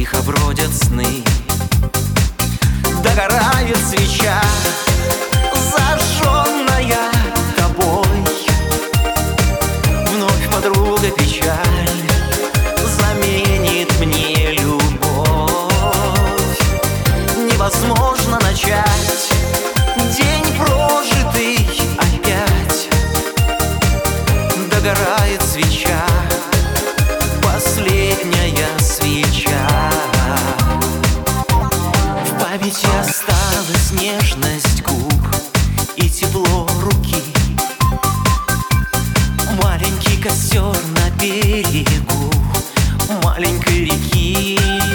тихо бродят сны. Догорает свеча, зажженная тобой. Вновь подруга печаль заменит мне любовь. Невозможно начать день прожитый опять. Догорает свеча, последняя свеча. В памяти осталась нежность губ и тепло руки. Маленький костер на берегу маленькой реки.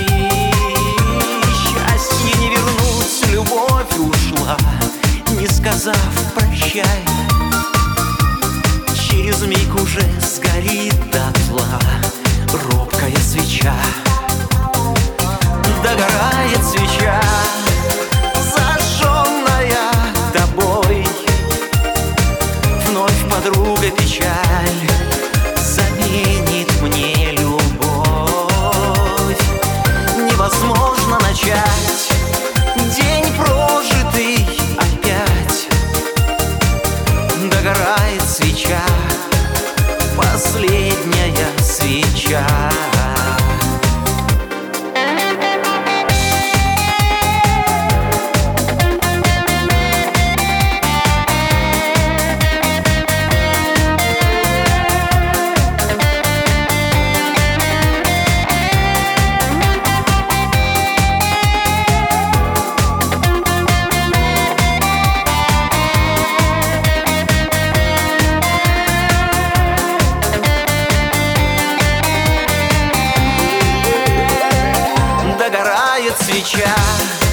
Счастье не вернуть, любовь ушла, не сказав прощай. Через миг уже сгорит дотла робкая свеча. Догорает свеча, зажженная тобой. Вновь подруга печаль заменит мне любовь. Невозможно начать день прожитый опять. Догорает свеча, последняя свеча. Свеча.